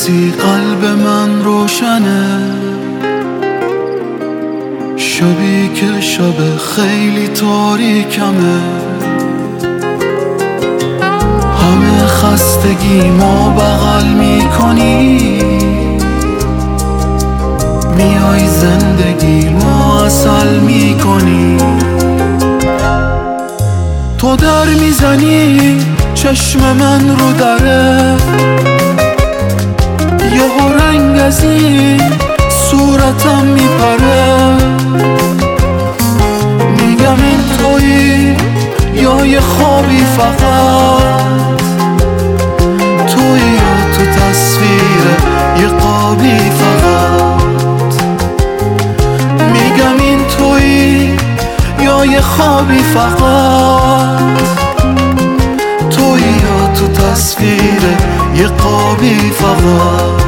کسی قلب من روشنه، شبی که شب خیلی تاریکمه، همه خستگی ما بغل میکنی، میای زندگی ما اصل میکنی. تو در میزنی چشم من رو دره، یه رنگ از این صورتم میپره، میگم این تویی یا یه خوابی فقط، تویی یا تو تصویر یه قابی فقط، میگم این تویی یا یه خوابی فقط، تویی یا تو تصویر یه قابی فقط.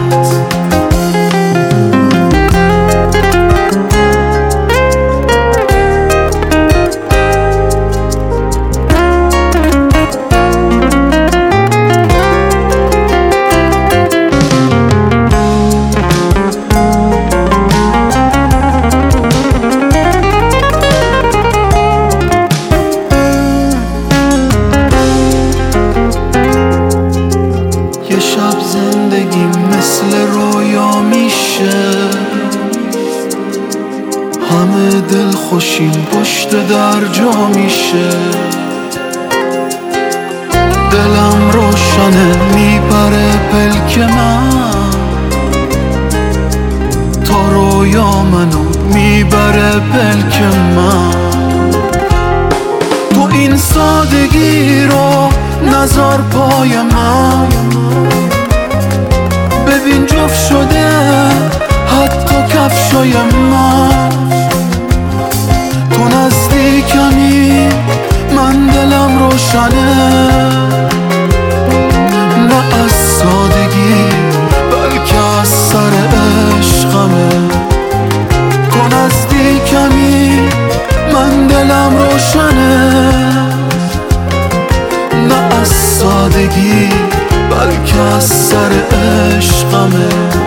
یه شب زندگی مثل رویا میشه، همه دل خوشیم پشت در جا میشه، دلم روشنه میپره پلک من، تا رویا منو میبره پلک من. تو این سادگی رو نذار پای من، ببین جفت شده حتی کفشای من، تو نزدیکمی من دلم روشنه، نه از سادگی بلکه از سر عشقمه، تو نزدیکمی من دلم روشنه، نه از سادگی بلکه از سر عشقمه.